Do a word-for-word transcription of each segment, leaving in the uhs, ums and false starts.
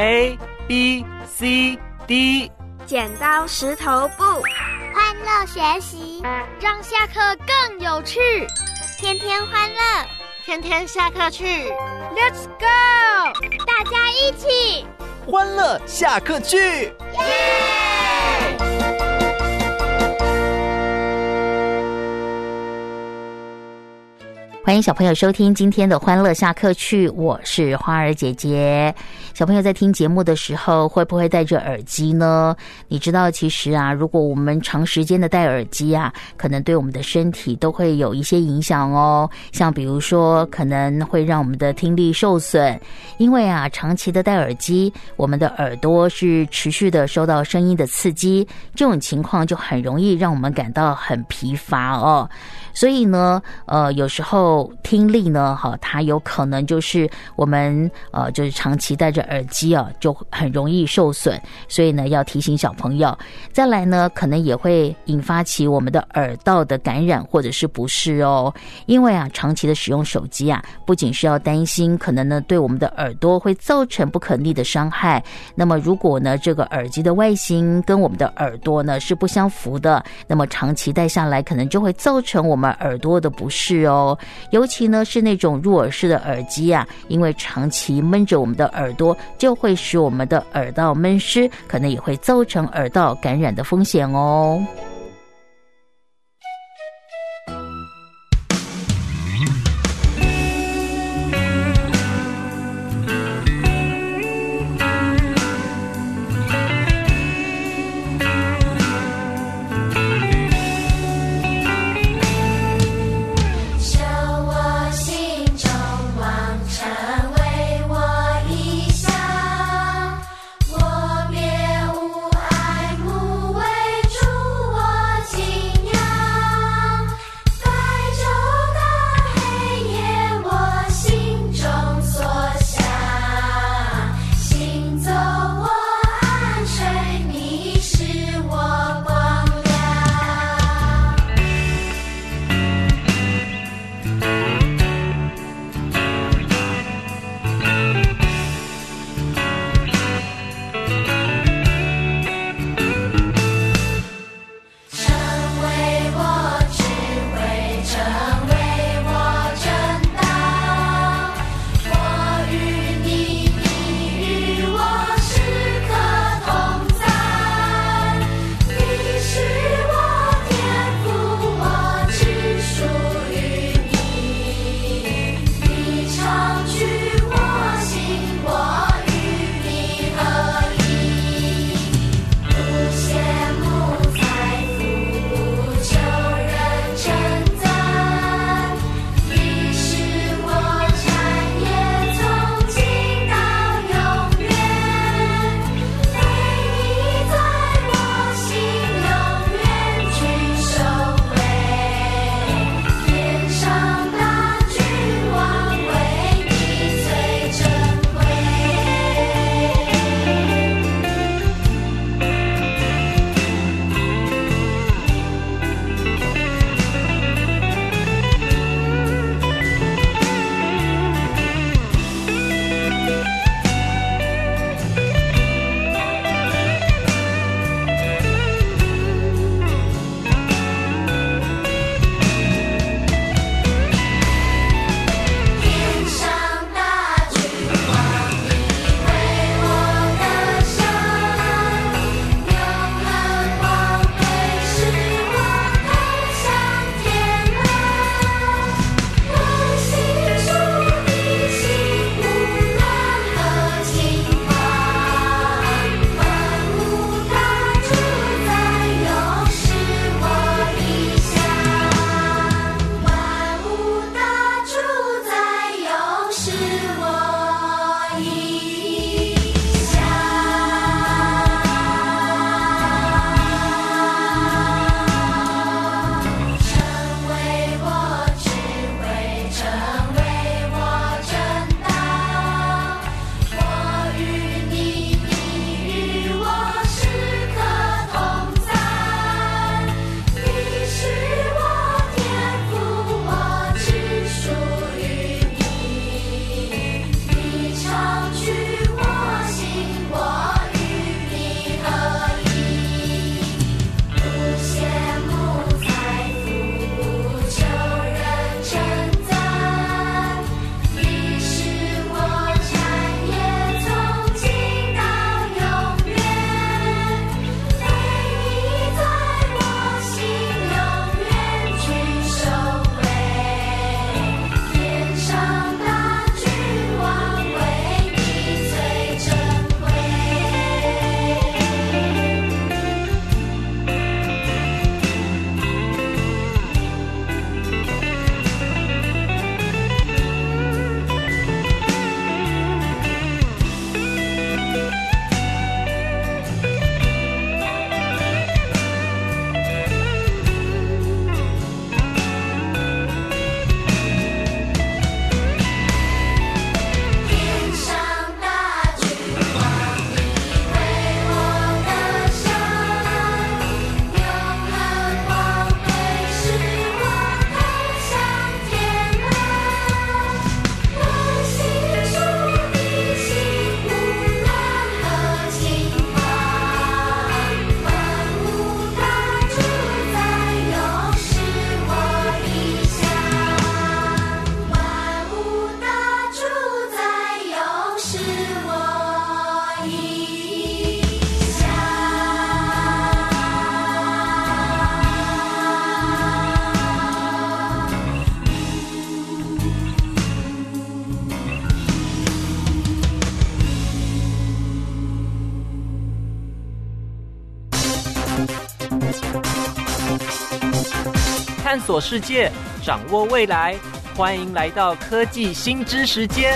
A B C D。 剪刀石头布， 欢乐学习， 让下课更有趣。 天天欢乐， 天天下课去 Let's go！ 大家一起欢乐下课去，耶！ 欢迎小朋友收听今天的欢乐下课去，我是花儿姐姐。小朋友在听节目的时候会不会戴着耳机呢？你知道其实啊，如果我们长时间的戴耳机啊，可能对我们的身体都会有一些影响哦。像比如说可能会让我们的听力受损，因为啊长期的戴耳机，我们的耳朵是持续的受到声音的刺激，这种情况就很容易让我们感到很疲乏哦。所以呢，呃，有时候听力呢，哈，它有可能就是我们呃，就是长期戴着耳机啊，就很容易受损。所以呢，要提醒小朋友。再来呢，可能也会引发起我们的耳道的感染或者是不适哦。因为啊，长期的使用手机啊，不仅是要担心可能呢对我们的耳朵会造成不可逆的伤害。那么如果呢这个耳机的外形跟我们的耳朵呢是不相符的，那么长期戴下来可能就会造成我们耳朵的不适哦。尤其呢是那种入耳式的耳机啊，因为长期闷着我们的耳朵，就会使我们的耳道闷湿，可能也会造成耳道感染的风险哦。 我别无爱，无为主我。 探索世界，掌握未来。欢迎来到科技新知时间。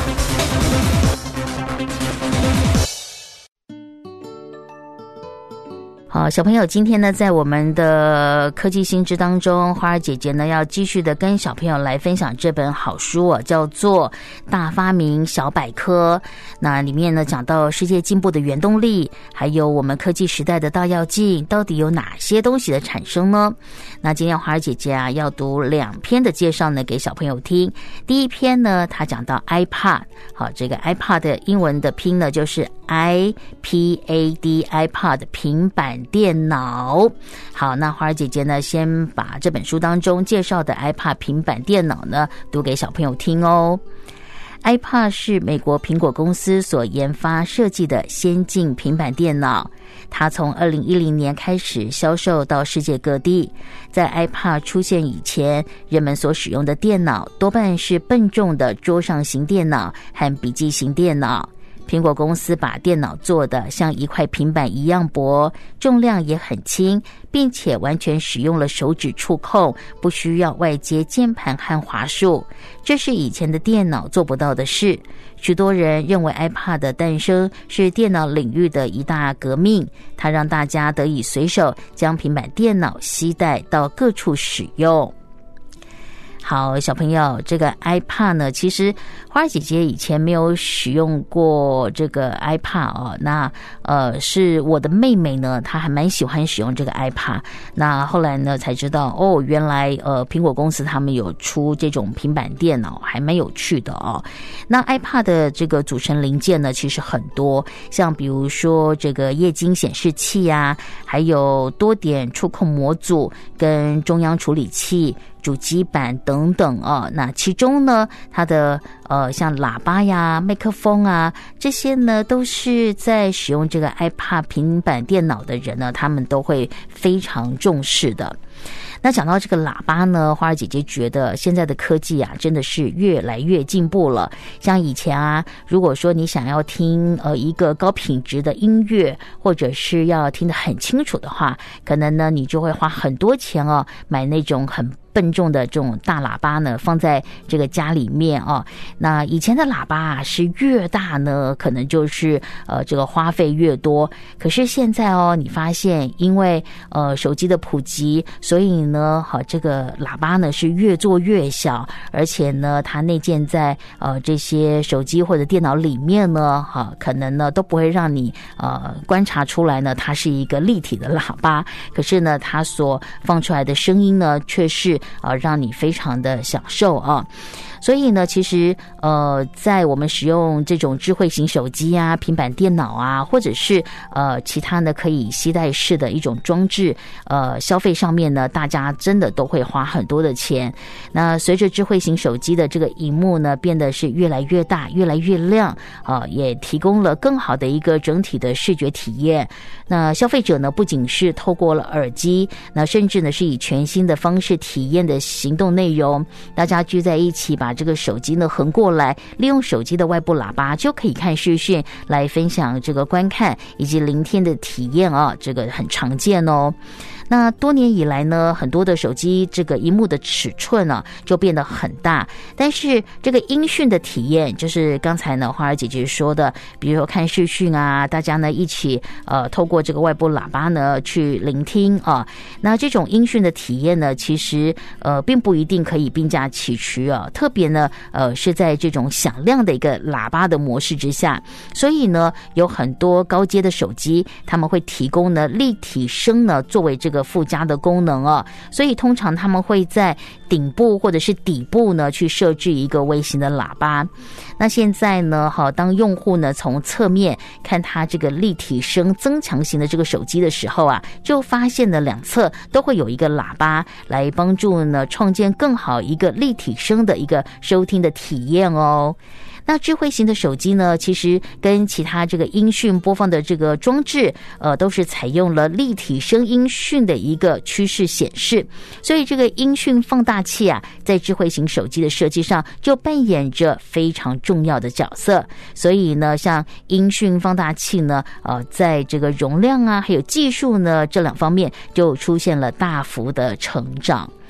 好，小朋友，今天呢，在我们的科技新知当中，花儿姐姐呢要继续的跟小朋友来分享这本好书啊，叫做《大发明小百科》。那里面呢讲到世界进步的原动力，还有我们科技时代的大跃进，到底有哪些东西的产生呢？那今天花儿姐姐啊要读两篇的介绍呢给小朋友听。第一篇呢，它讲到 iPad， 好，这个 iPad 的英文的拼呢就是 I P A D iPad 平板电脑。好，那花儿姐姐呢先把这本书当中介绍的 iPad 平板电脑呢读给小朋友听哦。iPad 是美国苹果公司所研发设计的先进平板电脑，它从二零一零年开始销售到世界各地。在 iPad 出现以前，人们所使用的电脑多半是笨重的桌上型电脑和笔记型电脑。苹果公司把电脑做得像一块平板一样薄，重量也很轻，并且完全使用了手指触控，不需要外接键盘和滑鼠，这是以前的电脑做不到的事。许多人认为 iPad 的诞生是电脑领域的一大革命，它让大家得以随手将平板电脑携带到各处使用。好，小朋友，这个 iPad 呢，其实花儿姐姐以前没有使用过这个 iPad 哦。那呃，是我的妹妹呢，她还蛮喜欢使用这个 iPad。那后来呢，才知道哦，原来呃，苹果公司他们有出这种平板电脑，还蛮有趣的哦。那 iPad 的这个组成零件呢，其实很多，像比如说这个液晶显示器啊，还有多点触控模组跟中央处理器、主机板等等啊，那其中呢，它的呃像喇叭呀、麦克风啊，这些呢都是在使用这个 iPad 平板电脑的人呢，他们都会非常重视的。那讲到这个喇叭呢，花儿姐姐觉得现在的科技啊，真的是越来越进步了。像以前啊，如果说你想要听呃一个高品质的音乐，或者是要听得很清楚的话，可能呢你就会花很多钱哦，买那种很笨重的这种大喇叭呢，放在这个家里面哦。那以前的喇叭啊，是越大呢，可能就是呃这个花费越多。可是现在哦，你发现因为呃手机的普及，所以呢，好这个喇叭呢是越做越小，而且呢，它内建在呃这些手机或者电脑里面呢，哈，可能呢都不会让你呃观察出来呢，它是一个立体的喇叭。可是呢，它所放出来的声音呢，却是啊，让你非常的享受啊。所以呢，其实呃，在我们使用这种智慧型手机啊、平板电脑啊，或者是呃其他呢可以携带式的一种装置，呃，消费上面呢，大家真的都会花很多的钱。那随着智慧型手机的这个荧幕呢变得是越来越大、越来越亮啊、呃，也提供了更好的一个整体的视觉体验。那消费者呢，不仅是透过了耳机，那甚至呢是以全新的方式体验的行动内容，大家聚在一起把这个手机呢横过来，利用手机的外部喇叭就可以看视讯，来分享这个观看以及聆听的体验啊，这个很常见哦。那多年以来呢，很多的手机这个萤幕的尺寸呢、啊、就变得很大，但是这个音讯的体验，就是刚才呢花儿姐姐说的，比如说看视讯啊，大家呢一起呃透过这个外部喇叭呢去聆听啊，那这种音讯的体验呢，其实呃并不一定可以并驾齐驱啊，特别呢呃是在这种响亮的一个喇叭的模式之下，所以呢有很多高阶的手机，他们会提供呢立体声呢作为这个附加的功能啊，所以通常他们会在顶部或者是底部呢去设置一个微型的喇叭。那现在呢，好，当用户呢从侧面看它这个立体声增强型的这个手机的时候啊，就发现了两侧都会有一个喇叭来帮助呢创建更好一个立体声的一个收听的体验哦。那智慧型的手机呢，其实跟其他这个音讯播放的这个装置，呃，都是采用了立体声音讯的一个趋势显示，所以这个音讯放大器啊，在智慧型手机的设计上就扮演着非常重要的角色。所以呢，像音讯放大器呢，呃，在这个容量啊，还有技术呢这两方面就出现了大幅的成长。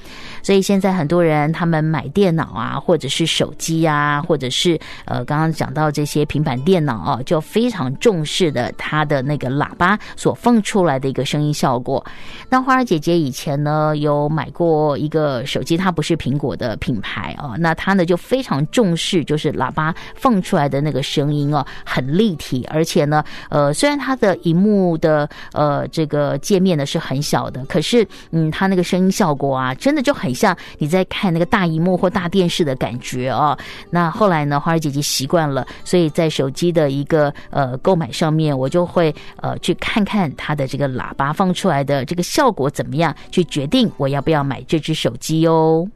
所以现在很多人他们买电脑啊，或者是手机啊，或者是呃刚刚讲到这些平板电脑啊，就非常重视的它的那个喇叭所放出来的一个声音效果。那花儿姐姐以前呢有买过一个手机，它不是苹果的品牌哦，那它呢就非常重视就是喇叭放出来的那个声音哦，很立体，而且呢呃虽然它的荧幕的呃这个界面呢是很小的，可是嗯它那个声音效果啊真的就很像你在看那个大荧幕或大电视的感觉哦。那后来呢花儿姐姐习惯了，所以在手机的一个呃购买上面，我就会呃去看看它的这个喇叭放出来的这个效果怎么样，去决定我要不要买这只手机哦。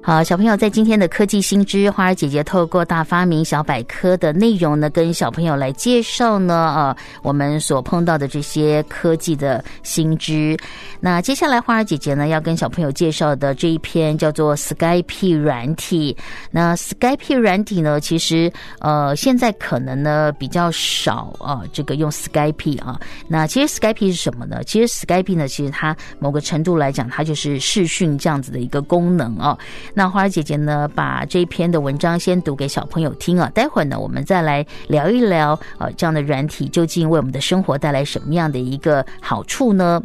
好，小朋友，在今天的科技新知，花儿姐姐透过大发明小百科的内容呢，跟小朋友来介绍呢，啊，我们所碰到的这些科技的新知。那接下来花儿姐姐呢，要跟小朋友介绍的这一篇叫做 Skype 软体。那 Skype 软体呢，其实呃，现在可能呢比较少啊，这个用 Skype 啊。那其实 Skype 是什么呢？其实 Skype 呢，其实它某个程度来讲，它就是视讯这样子的一个功能啊。那花儿姐姐呢，把这一篇的文章先读给小朋友听啊，待会儿呢，我们再来聊一聊呃，这样的软体究竟为我们的生活带来什么样的一个好处呢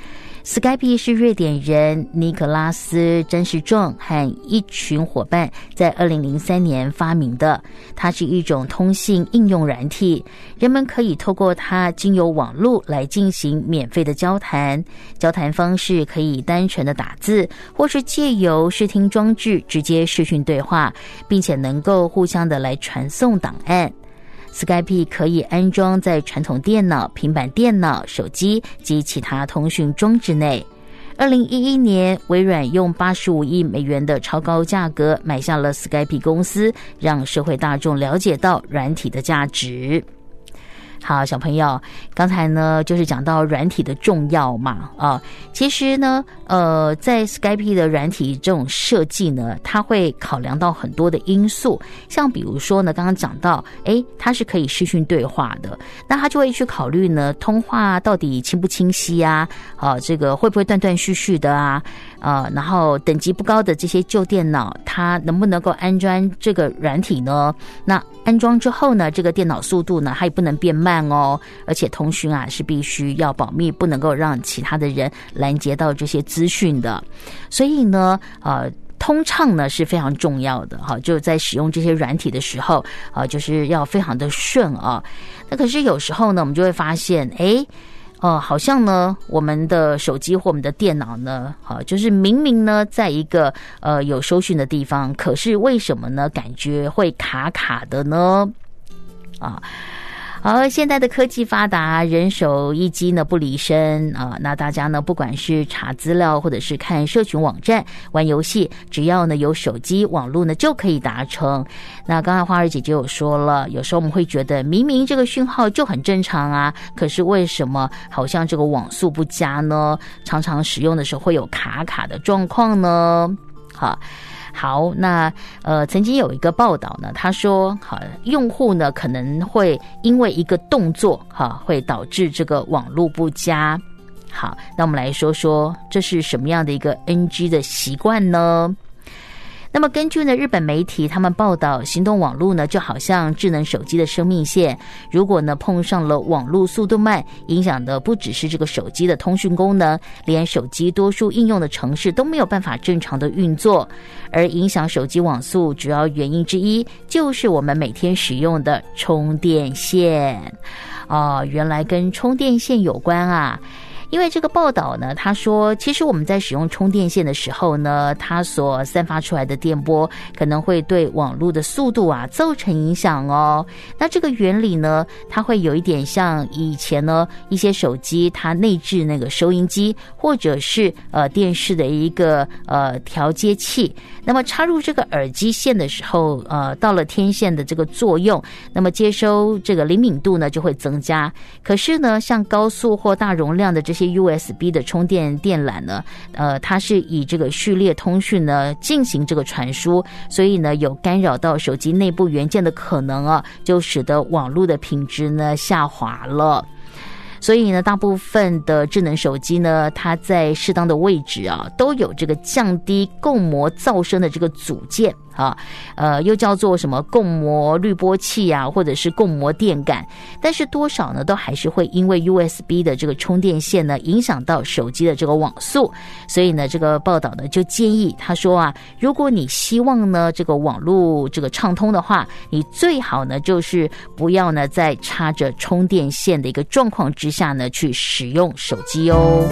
？Skype 是瑞典人尼可拉斯詹士仲和一群伙伴在二零零三年发明的。它是一种通信应用软体，人们可以透过它经由网络来进行免费的交谈。交谈方式可以单纯的打字，或是借由视听装置直接视讯对话，并且能够互相的来传送档案。Skype 可以安装在传统电脑、平板电脑、手机及其他通讯装置内。二零一一年，微软用八十五亿美元的超高价格买下了 Skype 公司，让社会大众了解到软体的价值。好，小朋友，刚才呢就是讲到软体的重要嘛，啊，其实呢，呃，在 Skype 的软体这种设计呢，它会考量到很多的因素，像比如说呢，刚刚讲到，诶，它是可以视讯对话的，那它就会去考虑呢，通话到底清不清晰啊，啊，这个会不会断断续续的啊，啊，然后等级不高的这些旧电脑，它能不能够安装这个软体呢？那安装之后呢，这个电脑速度呢，它也不能变慢哦，而且通讯啊是必须要保密，不能够让其他的人拦截到这些资讯的。所以呢，呃，通畅呢是非常重要的哈，就在使用这些软体的时候啊，就是要非常的顺啊。那可是有时候呢，我们就会发现，哎。哦，好像呢，我们的手机或我们的电脑呢，啊，就是明明呢，在一个呃有收讯的地方，可是为什么呢，感觉会卡卡的呢？啊。好，现在的科技发达，人手一机呢不离身啊。那大家呢，不管是查资料，或者是看社群网站、玩游戏，只要呢有手机网络呢就可以达成。那刚才花儿姐姐有说了，有时候我们会觉得明明这个讯号就很正常啊，可是为什么好像这个网速不佳呢？常常使用的时候会有卡卡的状况呢？好。好，那呃，曾经有一个报道呢，他说，好，用户呢可能会因为一个动作，哈，会导致这个网络不佳。好，那我们来说说这是什么样的一个 N G 的习惯呢？那么根据呢日本媒体他们报道，行动网络呢就好像智能手机的生命线，如果呢碰上了网络速度慢，影响的不只是这个手机的通讯功能，连手机多数应用的程式都没有办法正常的运作。而影响手机网速主要原因之一，就是我们每天使用的充电线。哦，原来跟充电线有关啊。因为这个报道呢，他说其实我们在使用充电线的时候呢，它所散发出来的电波可能会对网络的速度啊造成影响哦。那这个原理呢，它会有一点像以前呢一些手机它内置那个收音机或者是呃电视的一个呃调节器，那么插入这个耳机线的时候，呃到了天线的这个作用，那么接收这个灵敏度呢就会增加。可是呢，像高速或大容量的这些U S B 的充电电缆呢，呃，它是以这个序列通讯呢进行这个传输，所以呢有干扰到手机内部元件的可能啊，就使得网络的品质呢下滑了。所以呢，大部分的智能手机呢，它在适当的位置啊，都有这个降低共膜噪声的这个组件啊，呃，又叫做什么共膜滤波器啊，或者是共膜电感，但是多少呢，都还是会因为 U S B 的这个充电线呢，影响到手机的这个网速。所以呢，这个报道呢就建议他说啊，如果你希望呢这个网络这个畅通的话，你最好呢就是不要呢在插着充电线的一个状况之下呢去使用手机哦。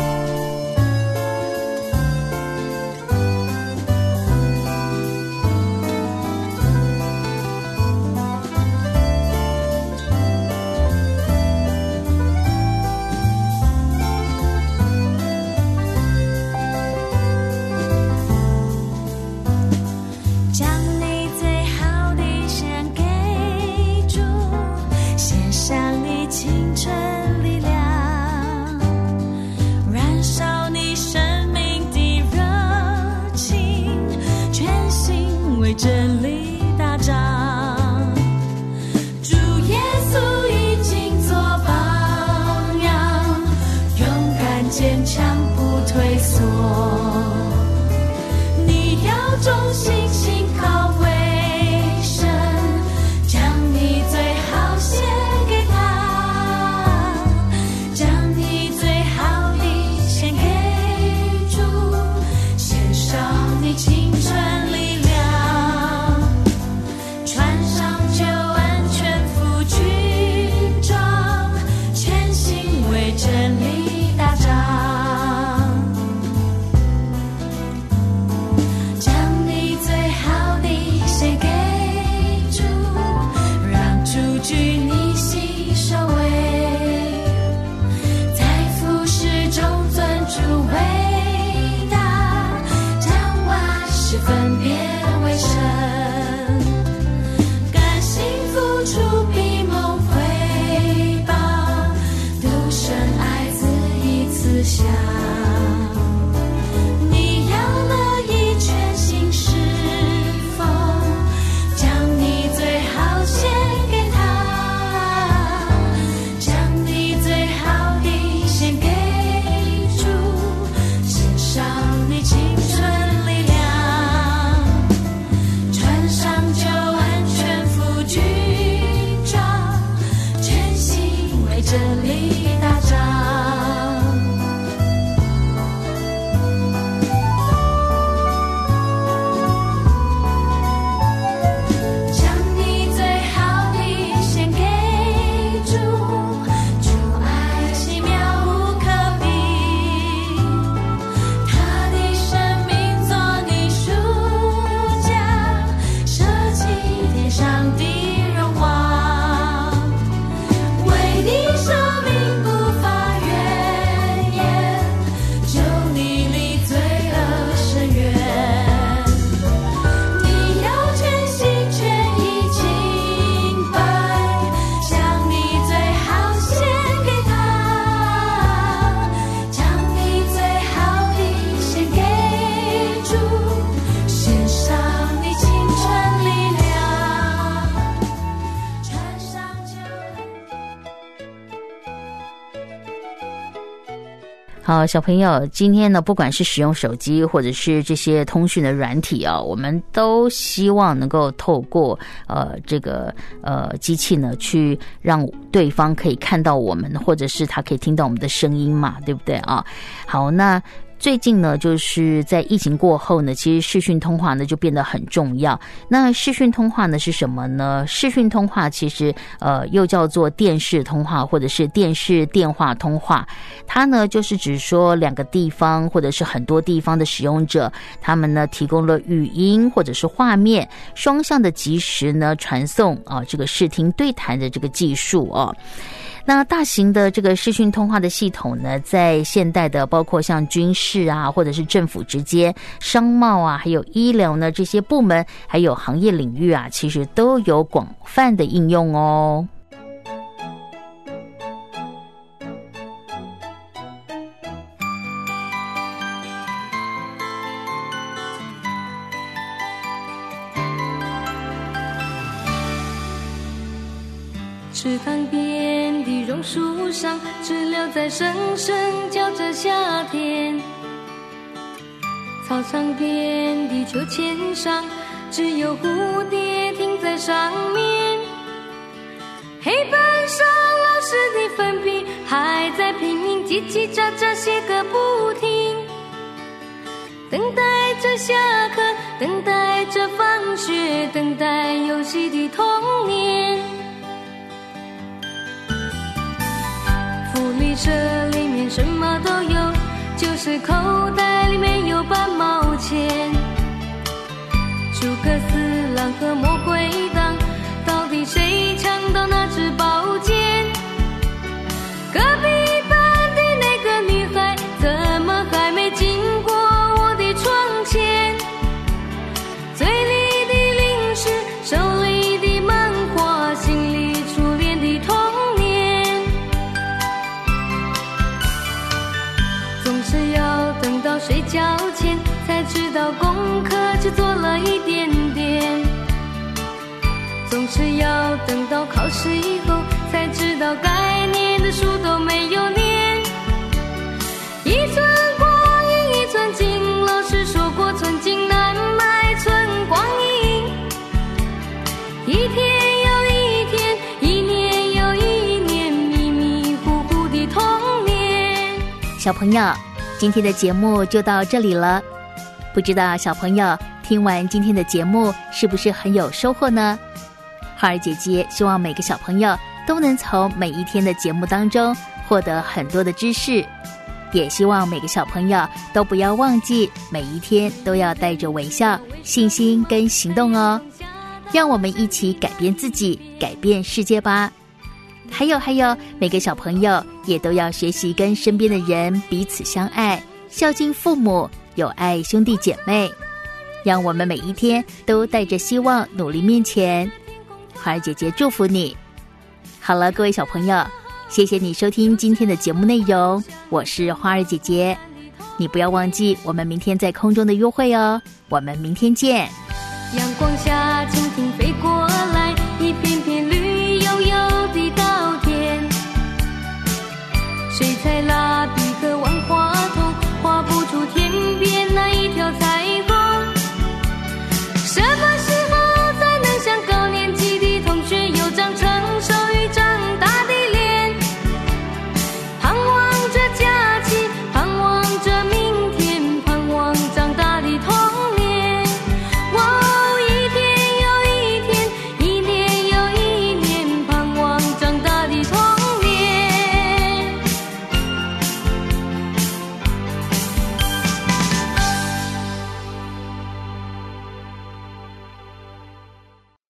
退缩。你要忠心信靠为神，将你最好献给他，将你最好的献给主，献上你青春力量，穿上救恩全副军装，全心为真理打仗，将你最好的献给主，让主居你心首位，在服侍中尊主伟大，将万事分别为神，甘心付出比蒙回报，独生爱子一次下，你要乐意全心侍奉，将你最好献给他，将你最好的献给主，献上你青春力量，穿上救恩全副军装，全心为真理打仗。将你最好的献给主，主爱奇妙无可比，他的生命做你赎价，舍弃天上的荣华，为你生命不发怨言，救你离罪恶深渊。你要全心全意敬拜，将你最好献给他，将你最好的献给主，献上你青春力量，穿上救恩。 好，小朋友，今天呢，不管是使用手机或者是这些通讯的软体啊，我们都希望能够透过呃这个呃机器呢，去让对方可以看到我们，或者是他可以听到我们的声音嘛，对不对啊？好，那最近呢，就是在疫情过后呢，其实视讯通话呢就变得很重要。那视讯通话呢是什么呢？视讯通话其实呃又叫做电视通话或者是电视电话通话，它呢就是指说两个地方或者是很多地方的使用者，他们呢提供了语音或者是画面双向的即时呢传送啊这个视听对谈的这个技术哦。那大型的这个视讯通话的系统呢，在现代的包括像军事啊，或者是政府之间、商贸啊，还有医疗呢这些部门，还有行业领域啊，其实都有广泛的应用哦。 池塘边的榕树上，知了在声声叫着夏天。操场边的秋千上，只有蝴蝶停在上面。黑板上老师的粉笔还在拼命叽叽喳喳写个不停，等待着下课，等待着放学，等待游戏的童年。福利社里面什么都有，就是口袋里面有半毛钱。诸葛四郎和魔鬼党，到底谁抢到那支宝剑？隔壁班的那个女孩，怎么还没经过我的窗前？嘴里的零食，手里的漫画，心里初恋的童年。总是要等到睡觉前，才知道功课只做了一点点。总是要等到考试以后，才知道该念的书都没有念。一寸光阴小朋友，今天的节目就到这里了。不知道小朋友听完今天的节目是不是很有收获呢？花儿姐姐希望每个小朋友都能从每一天的节目当中获得很多的知识，也希望每个小朋友都不要忘记每一天都要带着微笑、信心跟行动哦。让我们一起改变自己，改变世界吧。还有还有，每个小朋友也都要学习跟身边的人彼此相爱，孝敬父母，有爱兄弟姐妹。让我们每一天都带着希望努力面前。花儿姐姐祝福你。好了，各位小朋友，谢谢你收听今天的节目内容，我是花儿姐姐。你不要忘记我们明天在空中的约会哦，我们明天见。 阳光下蜻蜓飞过来，一片片绿油油的稻田，水彩蜡笔和万花筒画不出天边那一